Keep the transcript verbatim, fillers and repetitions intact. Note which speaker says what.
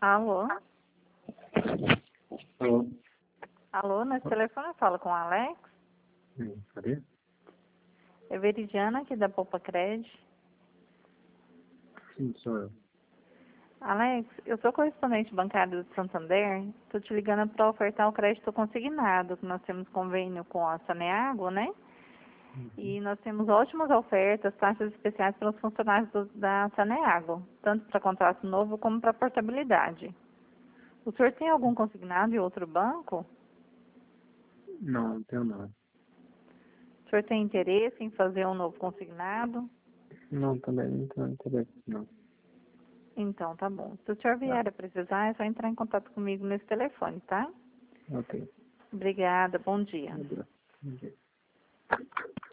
Speaker 1: Alô?
Speaker 2: Alô?
Speaker 1: Alô, nesse telefone eu falo com o Alex.
Speaker 2: Hum, cadê?
Speaker 1: É Veridiana aqui da Poupa Cred.
Speaker 2: Sim, sou eu.
Speaker 1: Alex, eu sou correspondente bancário do Santander. Estou te ligando para ofertar o crédito consignado, que nós temos convênio com a Saneago, né?
Speaker 2: Uhum.
Speaker 1: E nós temos ótimas ofertas, taxas especiais para os funcionários do, da Saneago, tanto para contrato novo como para portabilidade. O senhor tem algum consignado em outro banco?
Speaker 2: Não, não tenho nada.
Speaker 1: O senhor tem interesse em fazer um novo consignado?
Speaker 2: Não, também não tenho interesse, não.
Speaker 1: Então, tá bom. Se o senhor
Speaker 2: Tá,
Speaker 1: vier a precisar, é só entrar em contato comigo nesse telefone, tá?
Speaker 2: ok.
Speaker 1: Obrigada, bom dia.
Speaker 2: Meu Deus. Bom dia.